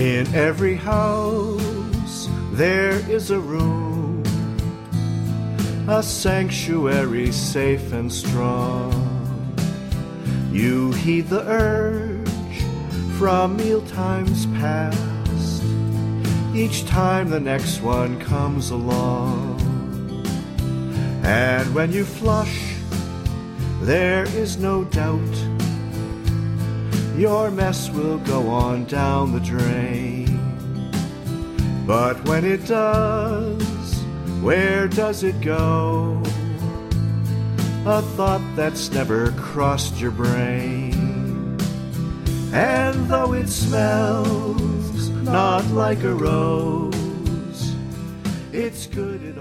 In every house there is a room, a sanctuary safe and strong. You heed the urge from mealtimes past, each time the next one comes along. And when you flush, there is no doubt your mess will go on down the drain. But when it does, where does it go? A thought that's never crossed your brain. And though it smells not like a rose, it's good.